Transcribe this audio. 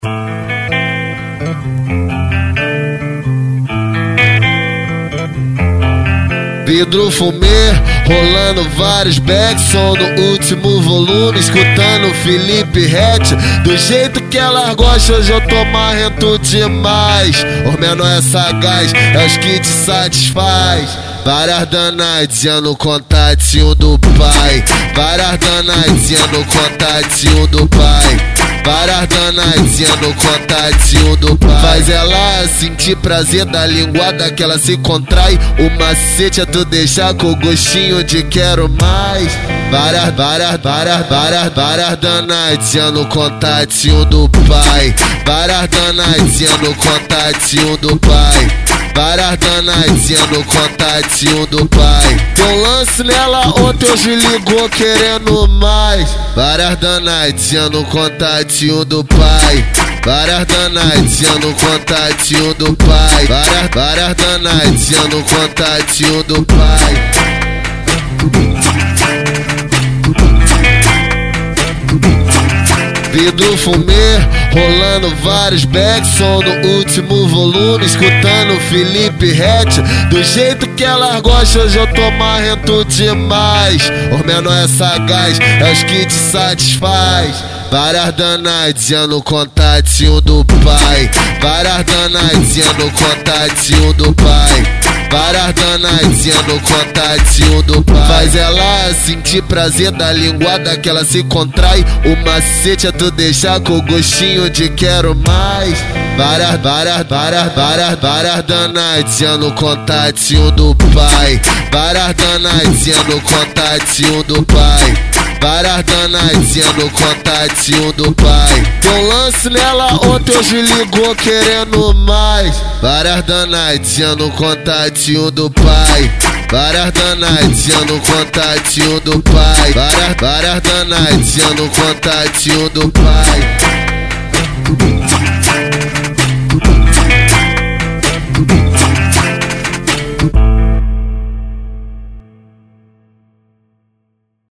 Vidro fumê, rolando vários backs, som no último volume, escutando Felipe Ret. Do jeito que ela gosta, hoje eu tô marrento demais. Os menor é sagaz, é os que te satisfaz. Várias danadinhas no contatinho do pai. Várias danadinhas no contatinho do pai. Várias danadinhas no contatinho do pai. Faz ela sentir prazer da linguada que ela se contrai. O macete é tu deixar com gostinho de quero mais. Várias danadinhas no contatinho do pai. Várias danadinhas no contatinho do pai. Várias danadinhas no contatinho do pai. Deu um lance nela ontem, hoje ligou querendo mais. Várias danadinhas no contatinho do pai. Várias danadinhas no contatinho do pai. Várias danadinhas no contatinho do pai. Vidro fumê, rolando vários backs, som no último volume, escutando Felipe Ret. Do jeito que ela gosta, hoje eu tô marrento demais. Os menor é sagaz, é os que te satisfaz. Várias danadinhas no contatinho do pai. Várias danadinhas no contatinho do pai. Várias danadinhas no contatinho do pai. Faz ela sentir prazer da linguada que ela se contrai. O macete é tu deixar com gostinho de quero mais. Várias danadinhas no contatinho do pai. Várias danadinhas no contatinho do pai. Várias danadinhas no contatinho do pai. Deu um lance nela ontem, hoje ligou querendo mais. Várias danadinhas no contatinho do pai. Várias danadinhas no contatinho do pai. Várias danadinhas no contatinho do pai.